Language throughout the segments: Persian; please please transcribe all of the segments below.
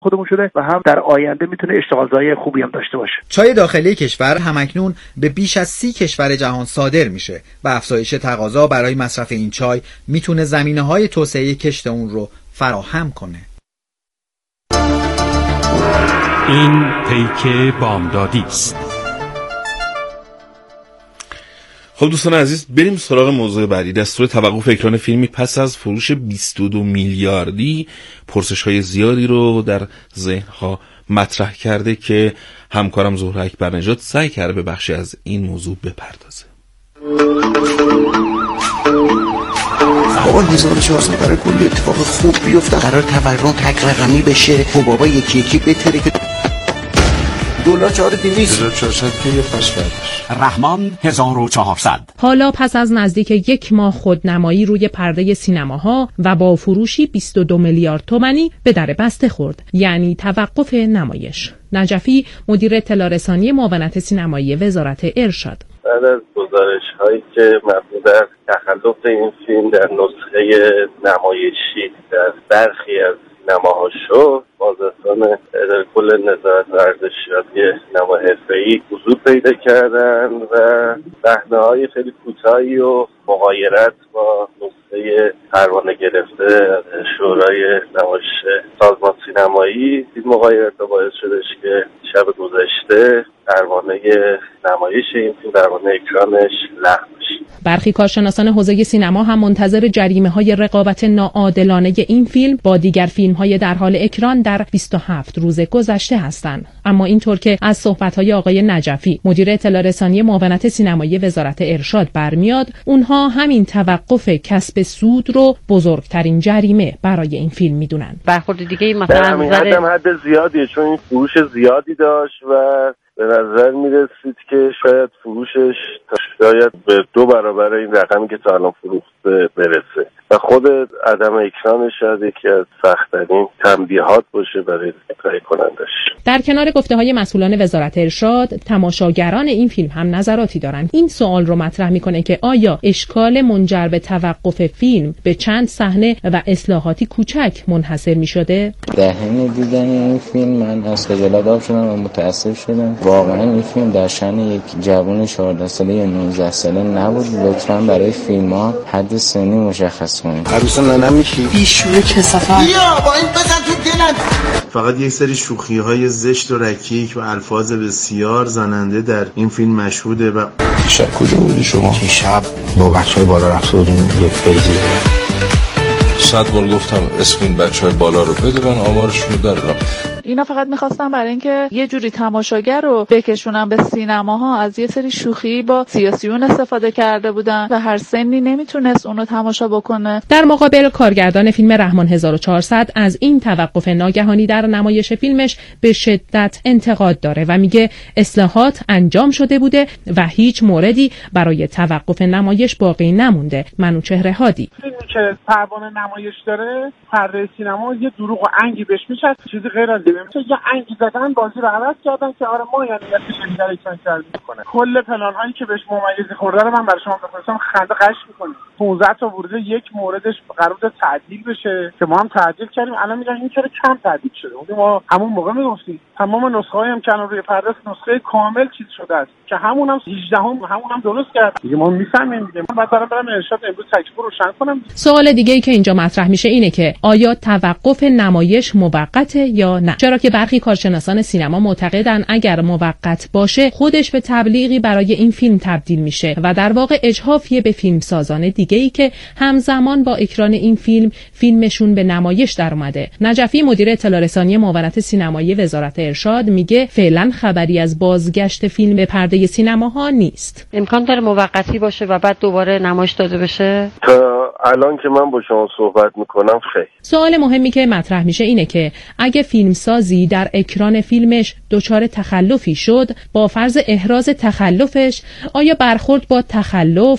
خودمون شده و هم در آینده میتونه اشتغالزایی خوبی هم داشته باشه. چای داخلی کشور همکنون به بیش از 30 کشور جهان صادر میشه و افزایش تقاضا برای مصرف این چای میتونه زمینه‌های توسعه کشت اون رو فراهم کنه. این پیک بامدادی است. خب دوستان عزیز، بریم سراغ موضوع بعدی. دستور توقف اکران فیلمی پس از فروش 22 میلیاردی پرسش‌های زیادی رو در ذهن‌ها مطرح کرده که همکارم زهره اکبرنژاد سعی کرده به بخشی از این موضوع بپردازه. بابا 1400 برای کلی اتفاق خوب بیفته، قرار تورم تک رقمی بشه و بابا یکی یکی بتره که دلار 4200 که یه پس بردش. رحمان 1400. حالا پس از نزدیک 1 ماه خودنمایی روی پرده سینماها و با فروشی 22 میلیارد تومانی به در بسته خورد، یعنی توقف نمایش. نجفی، مدیر اطلاع رسانی معاونت سینمایی وزارت ارشاد: بعد از گزارش‌هایی که مبنی بر تخلف این فیلم در نسخه نمایشی در برخی از سینماها شد، بازرسان اداره کل نظارت ورزشیابی نما حرفه‌ای حضور پیدا کردن و صحنه‌های خیلی کوتاهی و مغایرت با نسخه پروانه گرفته شورای نمایش سازمان سینمایی، این مغایرت باعث شدش که شب گذشته پروانه نمایش این فیلم، پروانه اکرانش لغو بشه. برخی کارشناسان حوزه سینما هم منتظر جریمه‌های رقابت ناعادلانه این فیلم با دیگر فیلم‌های در حال اکران در 27 روز گذشته هستند. اما اینطور که از صحبت‌های آقای نجفی، مدیر اطلاع رسانی معاونت سینمایی وزارت ارشاد برمیاد، اونها همین توقف کسب سود رو بزرگترین جریمه برای این فیلم میدونن. برخورد دیگه مثلا حد زیادیه، چون این فروش زیادی داشت و به نظر میرسید که شاید فروشش شاید به 2 برابر این رقمی که تا الان فروخته برسه و خود عدم اکرانش شاید یکی از سخت‌ترین تنبیهات باشه برای تهیه کنندش. در کنار گفته‌های مسئولان وزارت ارشاد، تماشاگران این فیلم هم نظراتی دارند. این سوال رو مطرح میکنه که آیا اشکال منجر به توقف فیلم به چند صحنه و اصلاحاتی کوچک منحصر میشده؟ در حین دیدن این فیلم من از خجالت آب شدم و متأسف شدم. واقعا این فیلم در شأن یک جوان 14 ساله یا 19 ساله نبود. لطفاً برای فیلم‌ها حد سنی مشخص کنید. عروسا نمیشی بیشوره کثافت بیا با این بزن تو دلم. فقط یک سری شوخی‌های زشت و رکیک و الفاظ بسیار زننده در این فیلم مشهوده. و شب کجا بودی شما؟ شب با بچه‌های بالا رفته بودیم یه فیزی. 100 بار گفتم اسم این بچه‌های بالا رو بده، من آمارشون رو دارم. اینا فقط می‌خواستن برای اینکه یه جوری تماشاگر رو بکشونن به سینماها، از یه سری شوخی با سیاسیون استفاده کرده بودن و هر سنی نمیتونست اونو تماشا بکنه. در مقابل، کارگردان فیلم رحمان 1400 از این توقف ناگهانی در نمایش فیلمش به شدت انتقاد داره و میگه اصلاحات انجام شده بوده و هیچ موردی برای توقف نمایش باقی نمونده. منوچهر هادی: فیلمی که پروانه نمایش داره، پرده سینما یه دروغ و انگی بهش میشه، چیزی غیر از یه انگی زدن، بازی رو عوض کردن که آره ما یعنی بیشتر اکران کردیم میکنه. کل پلان هایی که بهش ممیزی خورده رو من برای شما بفرستم، خنده قش میکنه. 15 تا ورده یک موردش قرار بود تعدیل بشه که ما هم تعدیل کردیم. الان میگن این چرا کم تعدیل شده؟ ما همون موقع میگفتیم تمام نسخه هایی هم که الان روی پرده نسخه کامل چیز شده است که همونم 18 همونم درست کرد. دیگه ما میفهمیم دیگه. من بعد برام ارشاد امروز تکلیف رو روشن کنم. سوال دیگه ای که اینجا مطرح میشه اینه که آیا توقف نمایش موقته یا نه؟ چرا که برخی کارشناسان سینما معتقدن اگر موقت باشه خودش به تبلیغی برای این فیلم تبدیل میشه و در واقع اجحافیه به فیلمسازان دیگه‌ای که همزمان با اکران این فیلمشون به نمایش در اومده. نجفی، مدیر اطلاع رسانی معاونت سینمایی وزارت ارشاد، میگه فعلا خبری از بازگشت فیلم به پرده سینماها نیست. امکان داره موقتی باشه و بعد دوباره نمایش داده بشه؟ تا الان که من با شما صحبت میکنم خیر. سوال مهمی که مطرح میشه اینه که اگه فیلمسازی در اکران فیلمش دچار تخلفی شد، با فرض احراز تخلفش، آیا برخورد با تخلف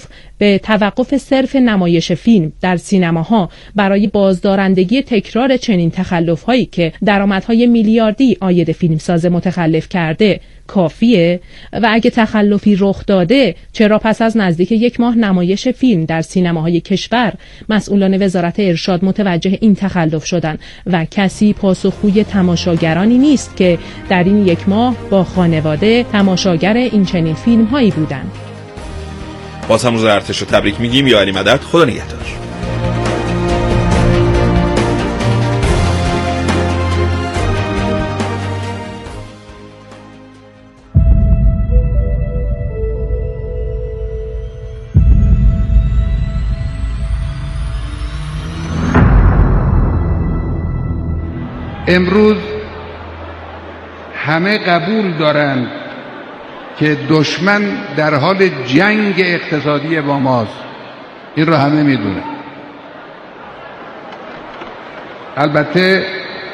به توقف صرف نمایش فیلم در سینماها برای بازدارندگی تکرار چنین تخلف‌هایی که درآمدهای میلیاردی عاید فیلمساز متخلف کرده کافیه؟ و اگه تخلفی رخ داده چرا پس از نزدیک 1 ماه نمایش فیلم در سینماهای کشور مسئولان وزارت ارشاد متوجه این تخلف شدن و کسی پاسخگوی تماشاگرانی نیست که در این 1 ماه با خانواده تماشاگر این چنین فیلم هایی بودن؟ باز هم روز ارتش رو تبریک میگیم. یا علی مدد، خدا نگهدار. امروز همه قبول دارند که دشمن در حال جنگ اقتصادی با ماست. این رو همه میدونن. البته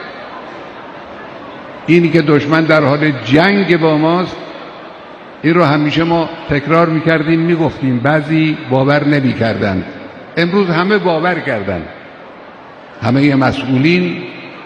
اینی که دشمن در حال جنگ با ماست، این رو همیشه ما تکرار میکردیم، میگفتیم، بعضی باور نمیکردند. امروز همه باور کردند. همه مسئولین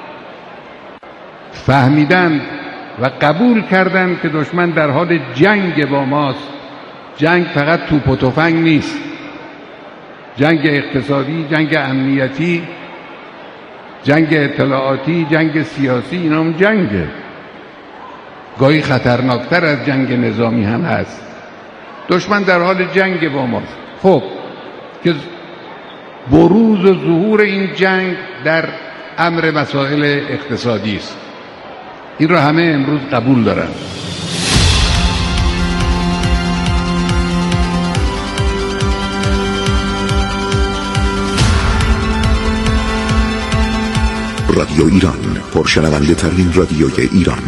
فهمیدند و قبول کردند که دشمن در حال جنگ با ماست. جنگ فقط توپ و تفنگ نیست، جنگ اقتصادی، جنگ امنیتی، جنگ اطلاعاتی، جنگ سیاسی، اینا هم جنگه. گاهی خطرناکتر از جنگ نظامی هم هست. دشمن در حال جنگ با ماست. خب که بروز و ظهور این جنگ در امر مسائل اقتصادی است. این رو همه امروز قبول دارن. رادیو ایران، پرشنونده ترین رادیوی ایران.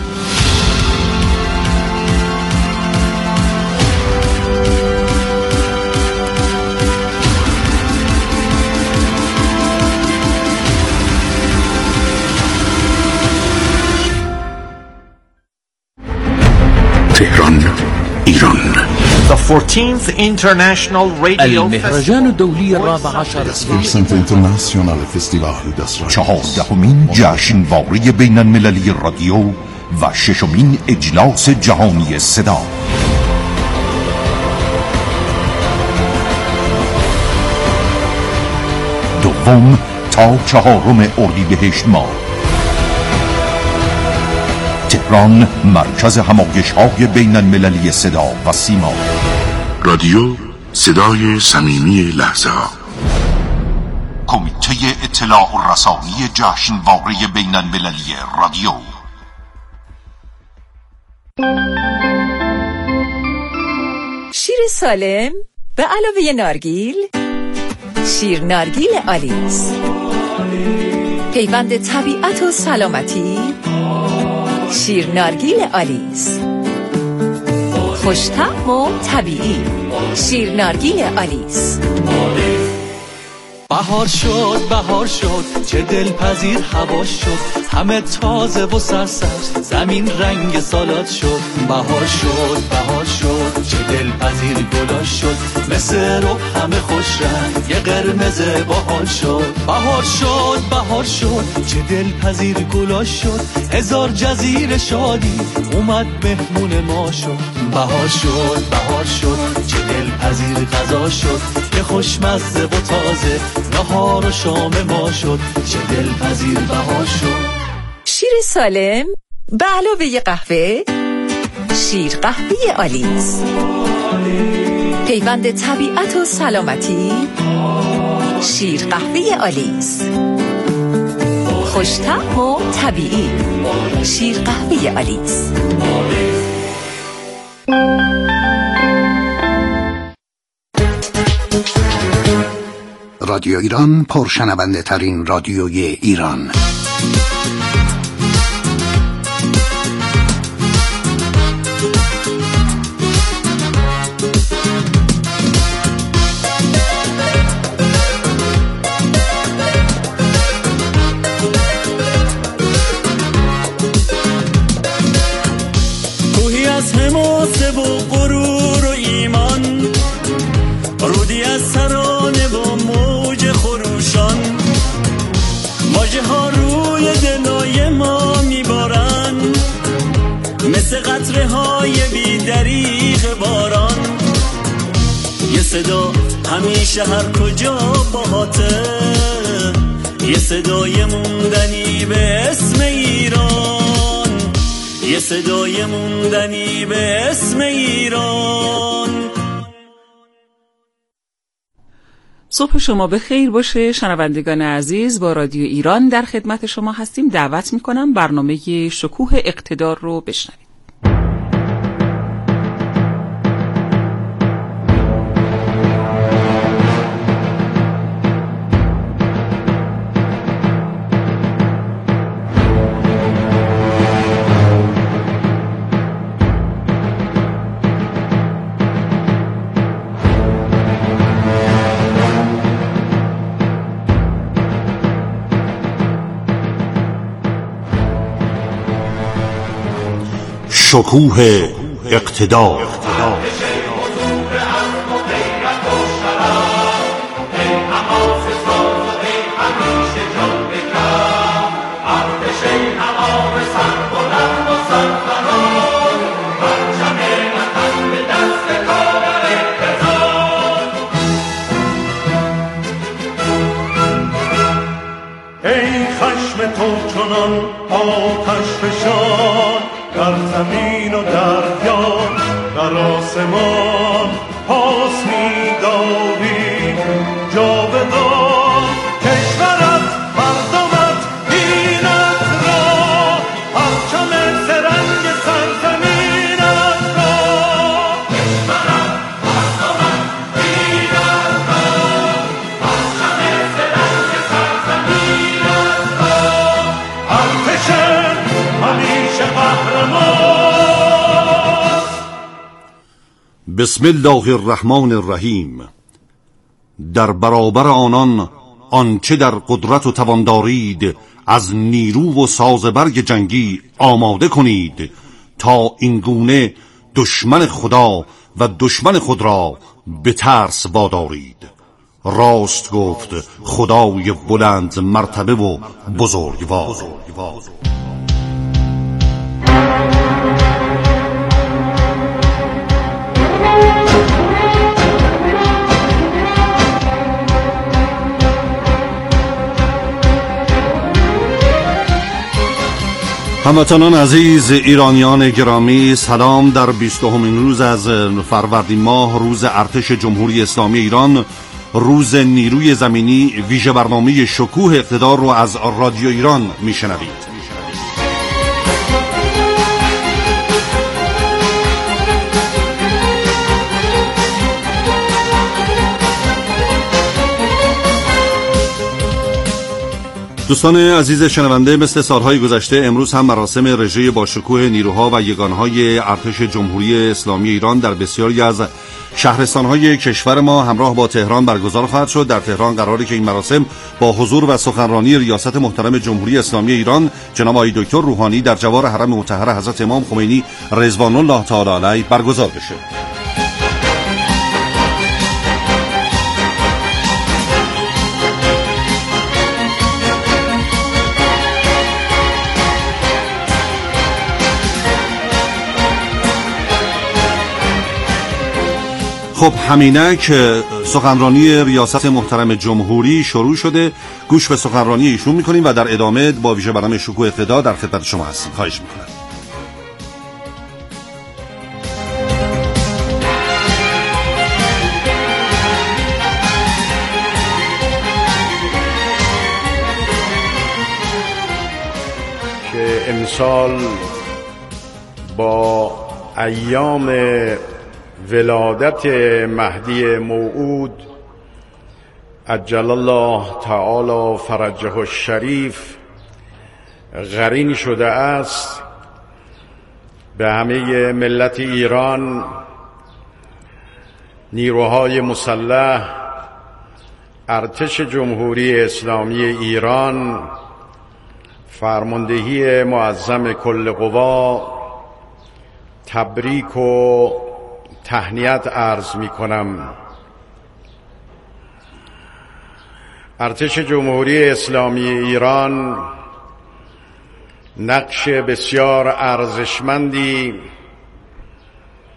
تهران، ایران. The 14th International Radio المهرجان الدولي 14 اینترنشنال فستیوال 14مین جشنواره بین المللی رادیو و 6مین اجلاس جهانی صدا. دوم تا 4 اردیبهشت ماه. تهران، مرکز همایش‌های بین المللی صدا و سیما. رادیو، صدای صمیمی لحظه ها. کمیته اطلاع و رسانی جشنواره بین المللی رادیو. شیر سالم به علاوه نارگیل، شیر نارگیل آلیس، پیوند طبیعت و سلامتی. شیر نارگیل آلیس، خوش‌طعم و طبیعی. شیر نارگیل آلیس. بهار شد چه دلپذیر هوا شد، همه تازه و سرسبز، زمین رنگ سالاد شد. بهار شد چه دلپذیر گلا شد، مثل رو همه خوش رنگ، یه قرمز باحال شد. بهار شد چه دلپذیر گلا شد، هزار جزیره شادی اومد مهمون ما شد. بهار شد چه دلپذیر غذا شد، یه خوشمزه و تازه نهار و شام ما شد. چه دلپذیر بهار شد. شیر سالم به علاوه قهوه، شیر قهوه آلیس، پیوند طبیعت و سلامتی. شیر قهوه آلیس، خوش‌طعم و طبیعی. شیر قهوه آلیس. رادیو ایران، پرشنونده ترین رادیوی ایران. کوهی از حماسه و غرور و ایمان، رودی قطره های بی دریغ باران، یه صدا همیشه هر کجا باهاته، یه صدای موندنی به اسم ایران، یه صدای موندنی به اسم ایران. صبح شما به خیر باشه شنوندگان عزیز. با رادیو ایران در خدمت شما هستیم. دعوت میکنم برنامه شکوه اقتدار رو بشنوید. شکوه اقتدار. ای خشم تو چنان آتش فشان، در زمین و دریا در آسمان پاس می‌داری جاودان. کشورت مردمت دینت را، پرچم سرنگ سرزمینت را. کشورت مردمت دینت را، پرچم سرنگ سرزمینت را. ارتش همیشه قهرمان. بسم الله الرحمن الرحیم. در برابر آنان آنچه در قدرت و توان دارید از نیرو و سازبرگ جنگی آماده کنید تا اینگونه دشمن خدا و دشمن خود را به ترس وادارید. راست گفت خدای بلند مرتبه و بزرگوار. هموطنان عزیز، ایرانیان گرامی، سلام. در 20مین روز از فروردین ماه، روز ارتش جمهوری اسلامی ایران، روز نیروی زمینی، ویژه برنامه شکوه اقتدار رو از رادیو ایران میشنوید. دوستان عزیز شنونده، مثل سالهای گذشته امروز هم مراسم رژه با شکوه نیروها و یگانهای ارتش جمهوری اسلامی ایران در بسیاری از شهرستانهای کشور ما همراه با تهران برگزار خواهد شد. در تهران قراره که این مراسم با حضور و سخنرانی ریاست محترم جمهوری اسلامی ایران جناب آقای دکتر روحانی در جوار حرم مطهر حضرت امام خمینی رضوان الله تعالی علیه برگزار بشه. خب همینک سخنرانی ریاست محترم جمهوری شروع شده. گوش به سخنرانی ایشون میکنیم و در ادامه با ویژه برنامه شکوه اقتدار در خدمت شما هستیم. خواهش میکنم. که امسال با ایام ولادت مهدی موعود عجل الله تعالی فرجه الشریف قرین شده است، به همه ملت ایران، نیروهای مسلح، ارتش جمهوری اسلامی ایران، فرماندهی معظم کل قوا، تبریک و تهنیت عرض می کنم. ارتش جمهوری اسلامی ایران نقش بسیار ارزشمندی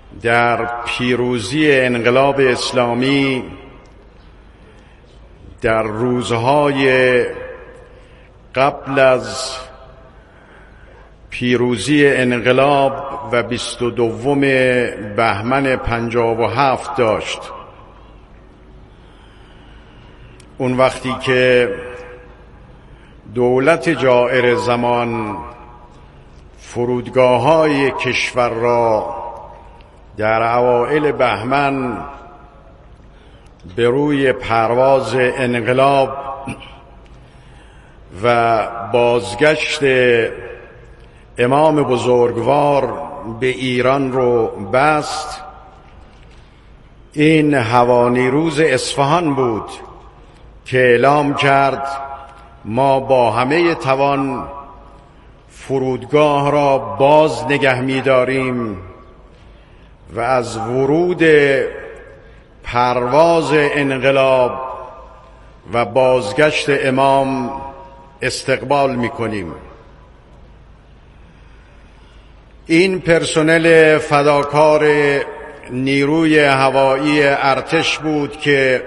در پیروزی انقلاب اسلامی در روزهای قبل از پیروزی انقلاب و 22 بهمن 57 داشت. اون وقتی که دولت جائر زمان فرودگاه‌های کشور را در اوائل بهمن به روی پرواز انقلاب و بازگشت امام بزرگوار به ایران رو بست، این هوانیروز اصفهان بود که اعلام کرد ما با همه توان فرودگاه را باز نگه می‌داریم و از ورود پرواز انقلاب و بازگشت امام استقبال می‌کنیم. این پرسنل فداکار نیروی هوایی ارتش بود که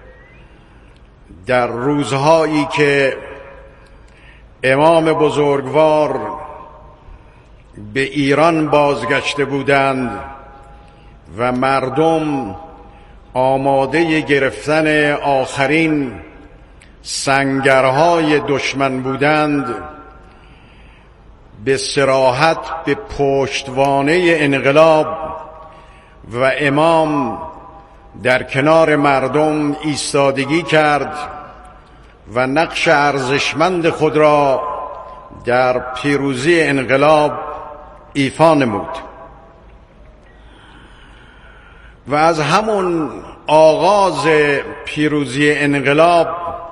در روزهایی که امام بزرگوار به ایران بازگشته بودند و مردم آماده گرفتن آخرین سنگرهای دشمن بودند، به صراحت به پشتوانه انقلاب و امام در کنار مردم ایستادگی کرد و نقش ارزشمند خود را در پیروزی انقلاب ایفا نمود. و از همون آغاز پیروزی انقلاب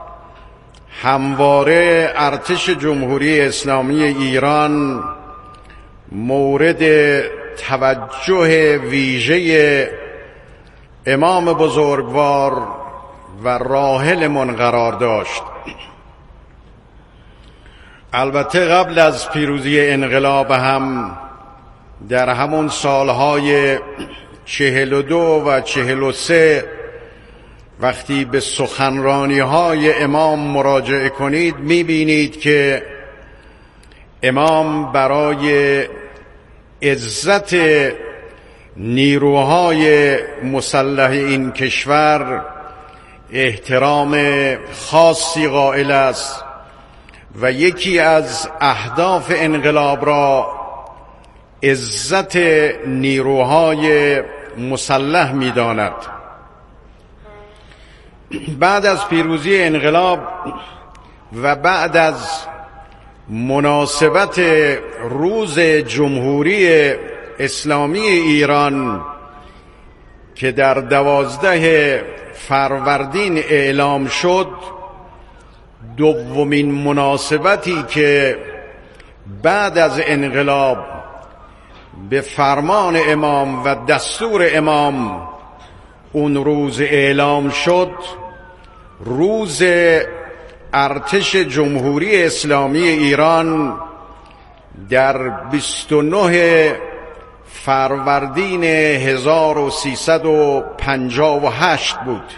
همواره ارتش جمهوری اسلامی ایران مورد توجه ویژه امام بزرگوار و راحلمان قرار داشت. البته قبل از پیروزی انقلاب هم در همون سالهای 42 و 43 وقتی به سخنرانی‌های امام مراجعه کنید می‌بینید که امام برای عزت نیروهای مسلح این کشور احترام خاصی قائل است و یکی از اهداف انقلاب را عزت نیروهای مسلح می‌داند. بعد از پیروزی انقلاب و بعد از مناسبت روز جمهوری اسلامی ایران که در 12 فروردین اعلام شد، دومین مناسبتی که بعد از انقلاب به فرمان امام و دستور امام اون روز اعلام شد، روز ارتش جمهوری اسلامی ایران در 29 فروردین 1358 بود.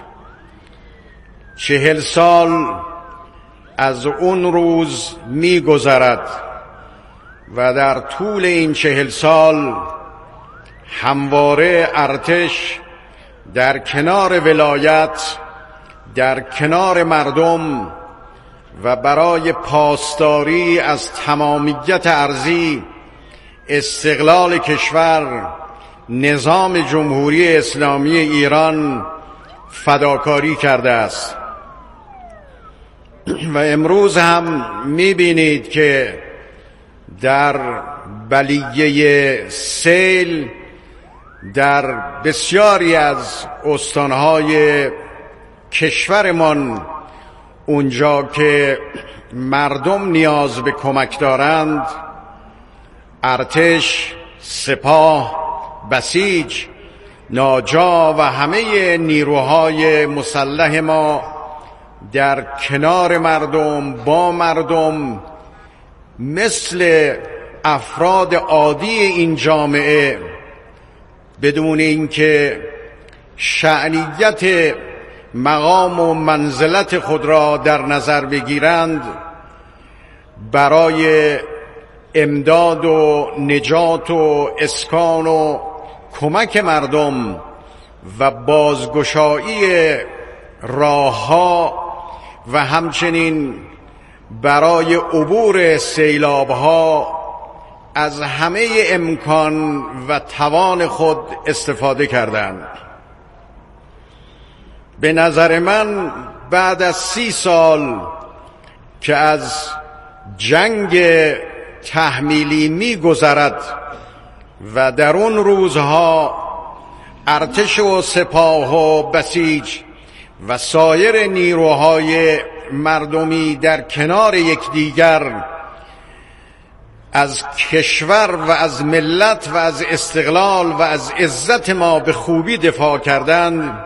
40 سال از اون روز می‌گذرد و در طول این 40 سال همواره ارتش در کنار ولایت، در کنار مردم و برای پاسداری از تمامیت ارضی، استقلال کشور، نظام جمهوری اسلامی ایران فداکاری کرده است. و امروز هم می‌بینید که در بلیه سیل در بسیاری از استانهای کشورمان، اونجا که مردم نیاز به کمک دارند، ارتش، سپاه، بسیج، ناجا و همه نیروهای مسلح ما در کنار مردم، با مردم، مثل افراد عادی این جامعه بدون اینکه شأنیت مقام و منزلت خود را در نظر بگیرند، برای امداد و نجات و اسکان و کمک مردم و بازگشایی راه‌ها و همچنین برای عبور سیلاب‌ها از همه امکان و توان خود استفاده کردند. به نظر من بعد از 30 سال که از جنگ تحمیلی می گذرد و در اون روزها ارتش و سپاه و بسیج و سایر نیروهای مردمی در کنار یکدیگر از کشور و از ملت و از استقلال و از عزت ما به خوبی دفاع کردند،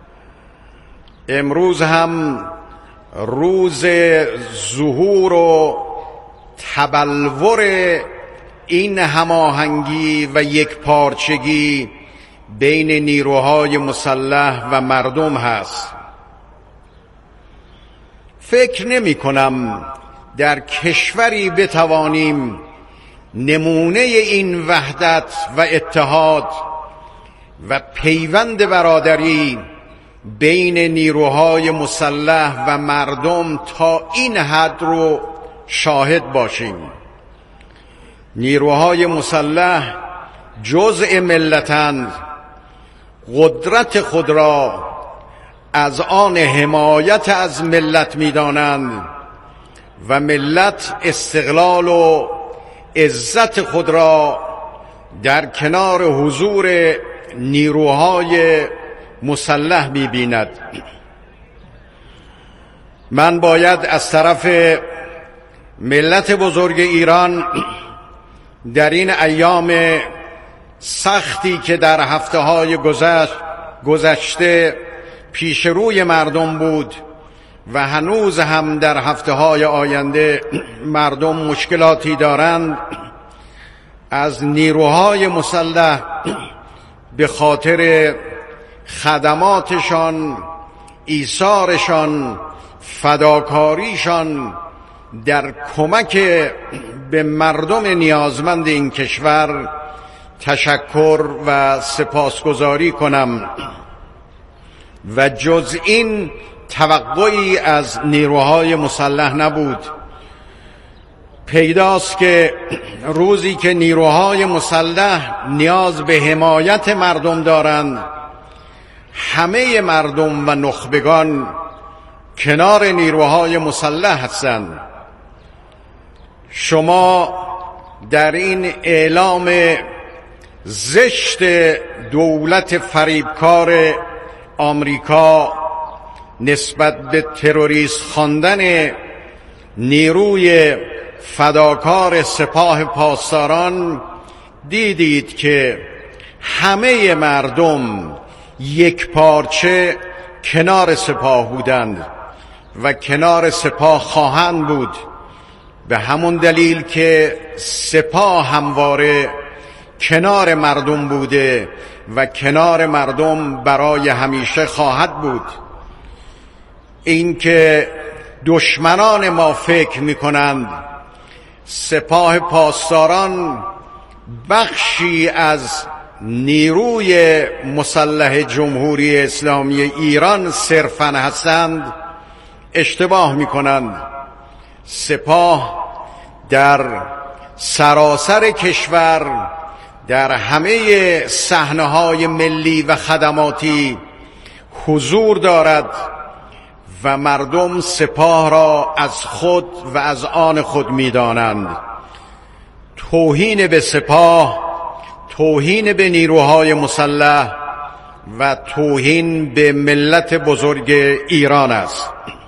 امروز هم روز ظهور و تبلور این هماهنگی و یکپارچگی بین نیروهای مسلح و مردم هست. فکر نمی کنم در کشوری بتوانیم نمونه این وحدت و اتحاد و پیوند برادری بین نیروهای مسلح و مردم تا این حد رو شاهد باشیم. نیروهای مسلح جزء ملتند، قدرت خود را از آن حمایت از ملت می‌دانند و ملت استقلال و عزت خود را در کنار حضور نیروهای مسلح می‌بیند. من باید از طرف ملت بزرگ ایران در این ایام سختی که در هفته‌های گذشته پیش روی مردم بود و هنوز هم در هفته‌های آینده مردم مشکلاتی دارند، از نیروهای مسلح به خاطر خدماتشان، ایثارشان، فداکاریشان در کمک به مردم نیازمند این کشور تشکر و سپاسگزاری کنم و جز این توقعی از نیروهای مسلح نبود. پیداست که روزی که نیروهای مسلح نیاز به حمایت مردم دارند، همه مردم و نخبگان کنار نیروهای مسلح هستند. شما در این اعلام زشت دولت فریبکار آمریکا نسبت به تروریست خواندن نیروی فداکار سپاه پاسداران دیدید که همه مردم یک پارچه کنار سپاه بودند و کنار سپاه خواهند بود، به همون دلیل که سپاه همواره کنار مردم بوده و کنار مردم برای همیشه خواهد بود. این که دشمنان ما فکر می‌کنند سپاه پاسداران بخشی از نیروی مسلح جمهوری اسلامی ایران صرفاً هستند، اشتباه می‌کنند. سپاه در سراسر کشور در همه صحنه‌های ملی و خدماتی حضور دارد و مردم سپاه را از خود و از آن خود می‌دانند. توهین به سپاه، توهین به نیروهای مسلح و توهین به ملت بزرگ ایران است.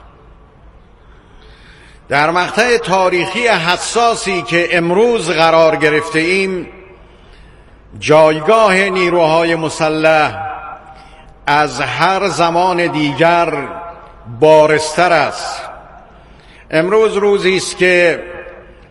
در مقطع تاریخی حساسی که امروز قرار گرفته ایم، جایگاه نیروهای مسلح از هر زمان دیگر بارزتر است. امروز روزی است که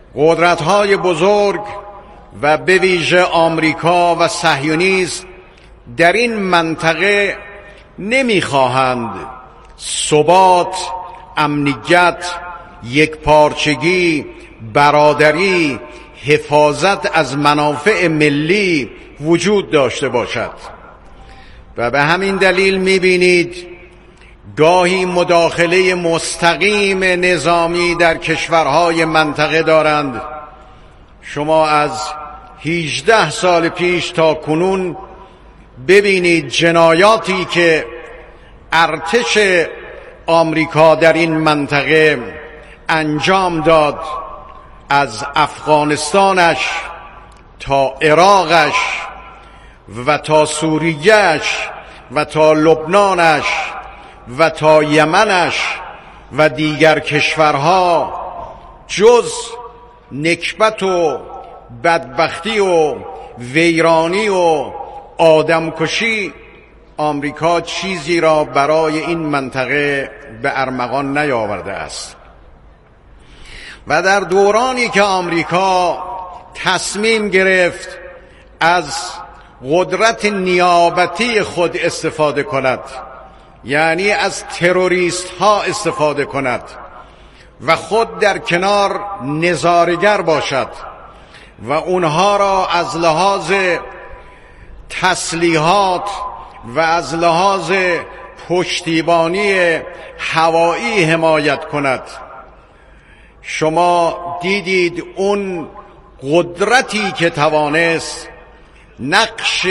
قدرت‌های بزرگ و به ویژه آمریکا و صهیونیسم در این منطقه نمیخواهند ثبات، امنیت، یکپارچگی، برادری، حفاظت از منافع ملی وجود داشته باشد و به همین دلیل میبینید گاهی مداخله مستقیم نظامی در کشورهای منطقه دارند. شما از 18 سال پیش تا کنون ببینید جنایاتی که ارتش آمریکا در این منطقه انجام داد، از افغانستانش تا عراقش و تا سوریهش و تا لبنانش و تا یمنش و دیگر کشورها، جز نکبت و بدبختی و ویرانی و آدمکشی آمریکا چیزی را برای این منطقه به ارمغان نیاورده است. و در دورانی که آمریکا تصمیم گرفت از قدرت نیابتی خود استفاده کند، یعنی از تروریست ها استفاده کند و خود در کنار نظارگر باشد و اونها را از لحاظ تسلیحات و از لحاظ پشتیبانی هوایی حمایت کند، شما دیدید اون قدرتی که توانست نقش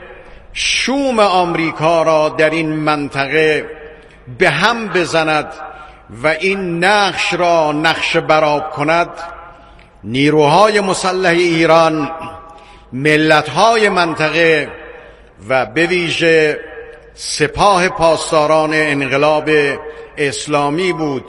شوم آمریکا را در این منطقه به هم بزند و این نقش را نقش برآب کند، نیروهای مسلح ایران، ملت‌های منطقه و به ویژه سپاه پاسداران انقلاب اسلامی بود.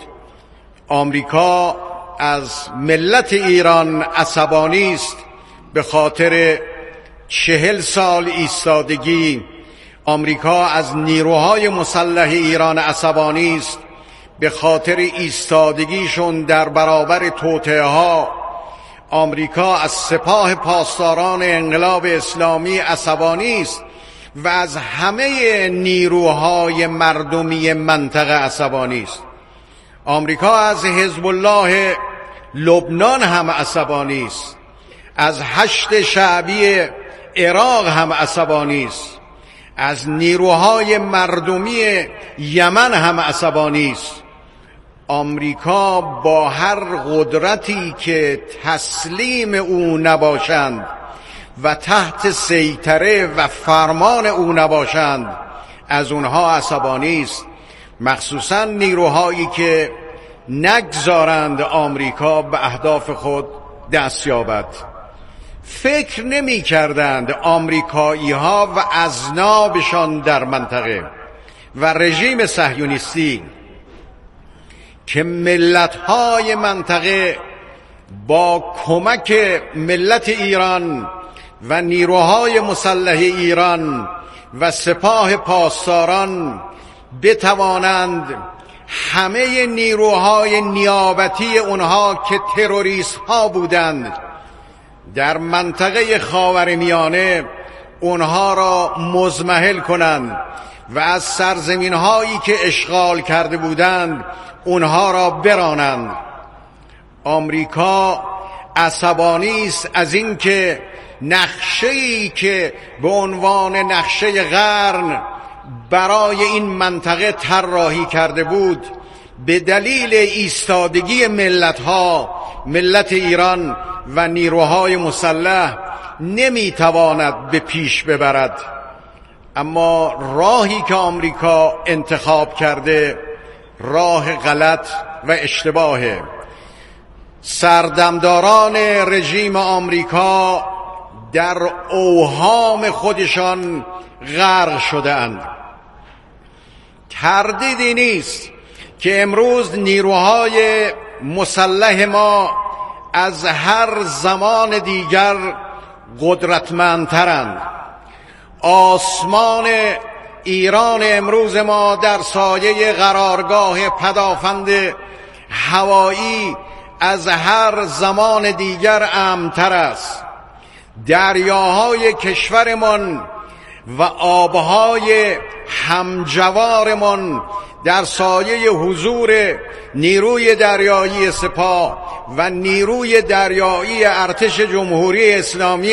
آمریکا از ملت ایران عصبانی است به خاطر 40 سال ایستادگی. آمریکا از نیروهای مسلح ایران عصبانی است به خاطر ایستادگیشون در برابر توطئه‌ها. آمریکا از سپاه پاسداران انقلاب اسلامی عصبانی است و از همه نیروهای مردمی منطقه عصبانی است. آمریکا از حزب الله لبنان هم عصبانی است، از هشت شعبی عراق هم عصبانی است، از نیروهای مردمی یمن هم عصبانی است. آمریکا با هر قدرتی که تسلیم او نباشند و تحت سیطره و فرمان او نباشند از اونها عصبانی است، مخصوصا نیروهایی که نگذارند آمریکا به اهداف خود دست یابد. فکر نمی کردند آمریکایی ها و اذنابشان در منطقه و رژیم صهیونیستی که ملت های منطقه با کمک ملت ایران و نیروهای مسلح ایران و سپاه پاسداران بتوانند همه نیروهای نیابتی اونها که تروریست ها بودند در منطقه خاورمیانه اونها را مضمحل کنند و از سرزمین هایی که اشغال کرده بودند اونها را برانند. آمریکا عصبانی است از اینکه نقشه‌ای که به عنوان نقشه قرن برای این منطقه طراحی کرده بود به دلیل ایستادگی ملت ایران و نیروهای مسلح نمیتواند به پیش ببرد. اما راهی که آمریکا انتخاب کرده راه غلط و اشتباهه. سردمداران رژیم آمریکا در اوهام خودشان غرق شده اند. تردیدی نیست که امروز نیروهای مسلح ما از هر زمان دیگر قدرتمندترند. آسمان ایران امروز ما در سایه قرارگاه پدافند هوایی از هر زمان دیگر امن‌تر است. دریاهای کشورمان و آبهای همجوارمان در سایه حضور نیروی دریایی سپاه و نیروی دریایی ارتش جمهوری اسلامی